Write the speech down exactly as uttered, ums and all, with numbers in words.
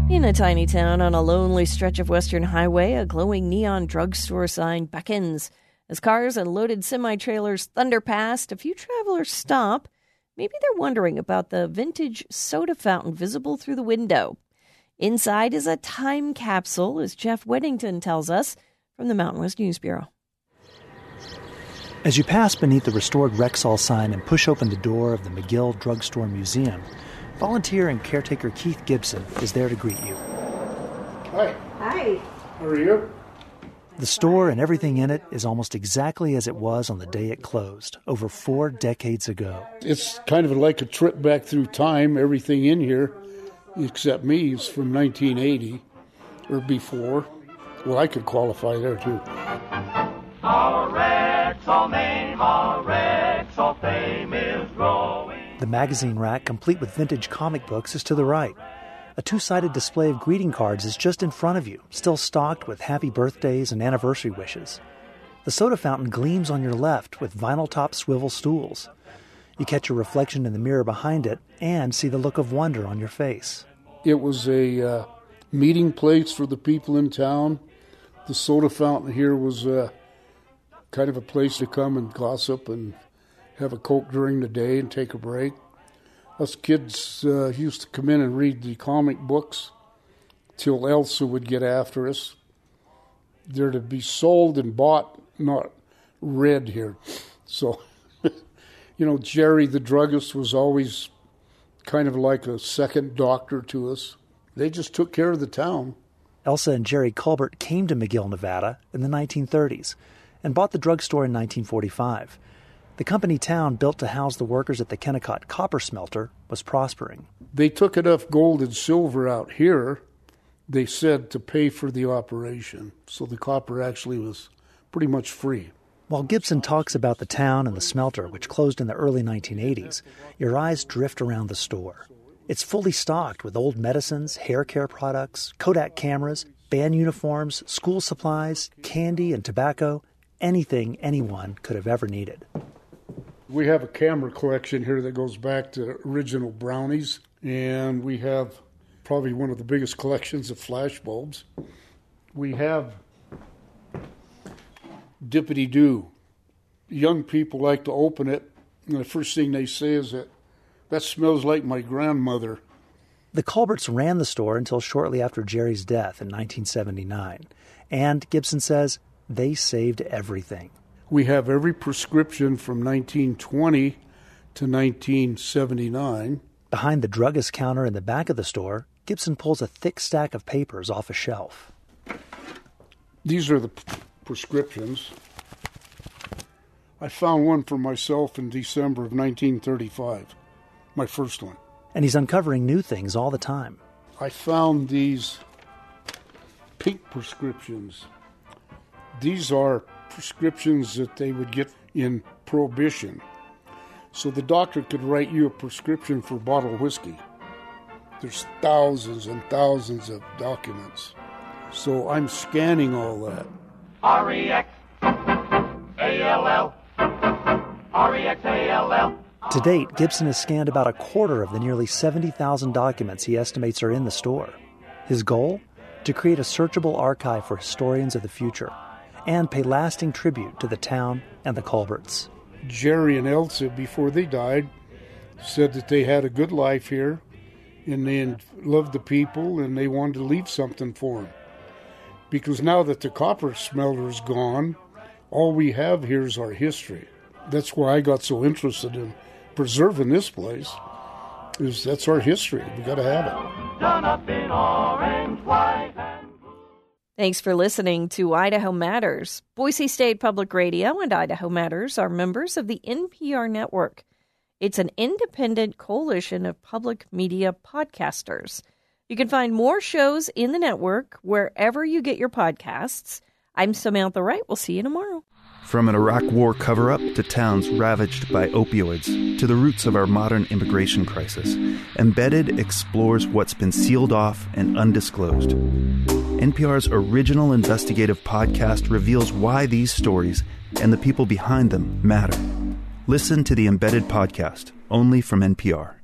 In a tiny town on a lonely stretch of Western Highway, a glowing neon drugstore sign beckons. As cars and loaded semi-trailers thunder past, a few travelers stop. Maybe they're wondering about the vintage soda fountain visible through the window. Inside is a time capsule, as Jeff Weddington tells us from the Mountain West News Bureau. As you pass beneath the restored Rexall sign and push open the door of the McGill Drugstore Museum, volunteer and caretaker Keith Gibson is there to greet you. Hi. Hi. How are you? The store and everything in it is almost exactly as it was on the day it closed, over four decades ago. It's kind of like a trip back through time. Everything in here, except me, is from nineteen eighty or before. Well, I could qualify there, too. Our Rexall name, our Rexall fame is growing. The magazine rack, complete with vintage comic books, is to the right. A two-sided display of greeting cards is just in front of you, still stocked with happy birthdays and anniversary wishes. The soda fountain gleams on your left with vinyl-top swivel stools. You catch your reflection in the mirror behind it and see the look of wonder on your face. It was a uh, meeting place for the people in town. The soda fountain here was uh, kind of a place to come and gossip and have a Coke during the day and take a break. Us kids uh, used to come in and read the comic books till Elsa would get after us. They're to be sold and bought, not read here. So, you know, Jerry the druggist was always kind of like a second doctor to us. They just took care of the town. Elsa and Jerry Colbert came to McGill, Nevada in the nineteen thirties and bought the drugstore in nineteen forty-five. The company town, built to house the workers at the Kennecott copper smelter, was prospering. They took enough gold and silver out here, they said, to pay for the operation. So the copper actually was pretty much free. While Gibson talks about the town and the smelter, which closed in the early nineteen eighties, your eyes drift around the store. It's fully stocked with old medicines, hair care products, Kodak cameras, band uniforms, school supplies, candy and tobacco, anything anyone could have ever needed. We have a camera collection here that goes back to original brownies, and we have probably one of the biggest collections of flash bulbs. We have Dippity-Doo. Young people like to open it, and the first thing they say is that, that smells like my grandmother. The Colberts ran the store until shortly after Jerry's death in nineteen seventy-nine, and Gibson says they saved everything. We have every prescription from nineteen twenty to nineteen seventy-nine. Behind the druggist counter in the back of the store, Gibson pulls a thick stack of papers off a shelf. These are the p- prescriptions. I found one for myself in December of nineteen thirty-five, my first one. And he's uncovering new things all the time. I found these pink prescriptions. These are prescriptions that they would get in Prohibition. So the doctor could write you a prescription for a bottle of whiskey. There's thousands and thousands of documents. So I'm scanning all that. R E X A L L R E X A L L To date, Gibson has scanned about a quarter of the nearly seventy thousand documents he estimates are in the store. His goal? To create a searchable archive for historians of the future and pay lasting tribute to the town and the Colberts. Jerry and Elsa, before they died, said that they had a good life here and they loved the people and they wanted to leave something for them. Because now that the copper smelter is gone, all we have here is our history. That's why I got so interested in preserving this place, is that's our history. We got to have it. done up in orange, white, and blue. Thanks for listening to Idaho Matters. Boise State Public Radio and Idaho Matters are members of the N P R network. It's an independent coalition of public media podcasters. You can find more shows in the network wherever you get your podcasts. I'm Samantha Wright. We'll see you tomorrow. From an Iraq War cover-up to towns ravaged by opioids to the roots of our modern immigration crisis, Embedded explores what's been sealed off and undisclosed. N P R's original investigative podcast reveals why these stories and the people behind them matter. Listen to the Embedded podcast, only from N P R.